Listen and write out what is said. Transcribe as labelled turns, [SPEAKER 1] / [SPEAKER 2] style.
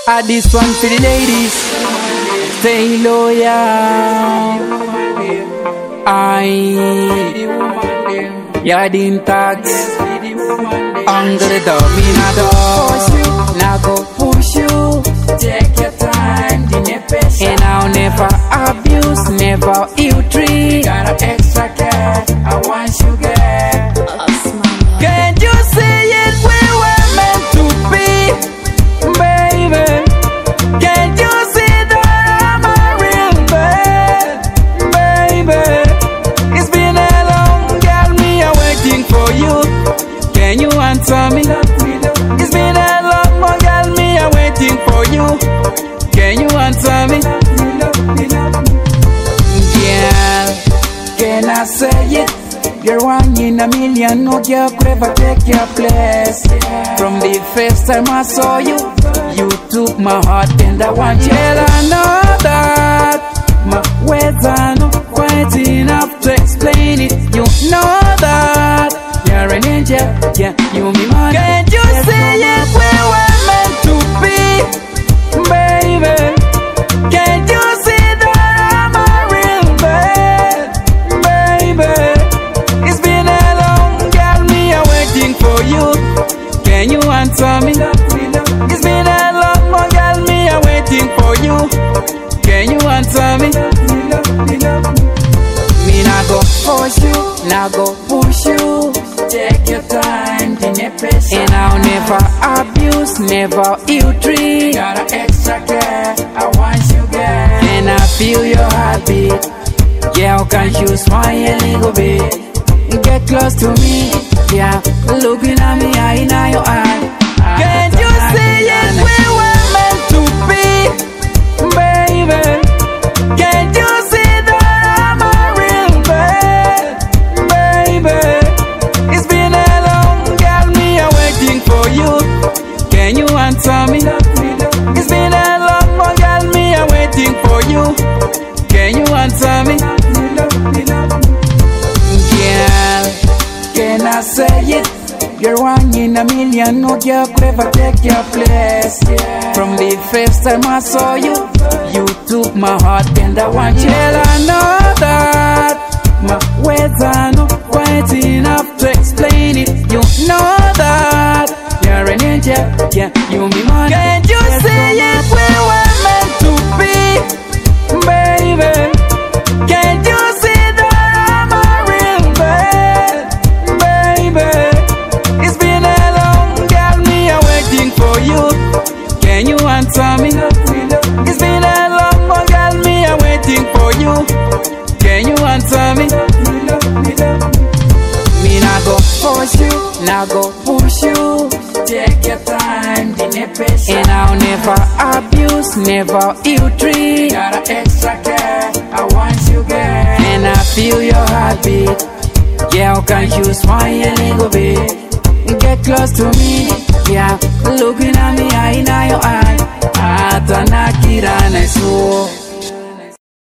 [SPEAKER 1] This one for the ladies. Stay loyal. Yeah, the tags. Under the door, me not go force you, not go push you. Take your time, and I'll never abuse, never ill treat. Got an extra care, I want you get. Can't you see it? We were meant to be, baby. Can't you see that I'm a real bad, baby? It's been a long girl, me a waiting for you. Can you answer me? It's been a long girl, me a waiting for you. Can you answer me? Yeah, can I say it? You're one in a million, no girl could ever take your place. From the first time I saw you, you took my heart and I want you. Girl, I know that my words are not quite enough to explain it. You know that you're an angel, yeah, you me man. Can't you see it? We were meant to be, baby. Can't you see that I'm a real bad, baby? It's been a long girl, me a waiting for you. Can you answer me? It's been a long girl, me a waiting for you. Can you answer me? Me not go force you, not go push you. Take your time, and I'll never abuse, never ill treat. Got an extra care, I want you get. And I feel your heartbeat. Yeah, can't you smile a little bit? Get close to me, yeah. Looking at me, eye in your eye. Can't you see it? We were meant to be, baby. Can't you see that I'm a real bad, baby? It's been a long girl, me a waiting for you. Can you answer me? It's been a long girl, me a waiting for you. Can you answer me? Yeah, can I say it? You're one in a million, no girl could ever take your place. From the first time I saw you, you took my heart and I want you. Girl, I know that my words are not quite enough to explain it. You know that you're an angel, yeah, you me man. Can't you see it? We were meant to be, baby. Can't you see that I'm a real bad, baby? It's been a long girl, me a waiting for you. Can you answer me? It's been a long girl, me a waiting for you. Can you answer me? Me not go force you, not go push you. Take your time, and I'll never abuse, never ill treat. Got an extra care, I want you get. And I feel your heartbeat. Yeah, can't you smile a little bit? Get close to me, yeah. Looking at me, eye in your eye. Atanakira nesu.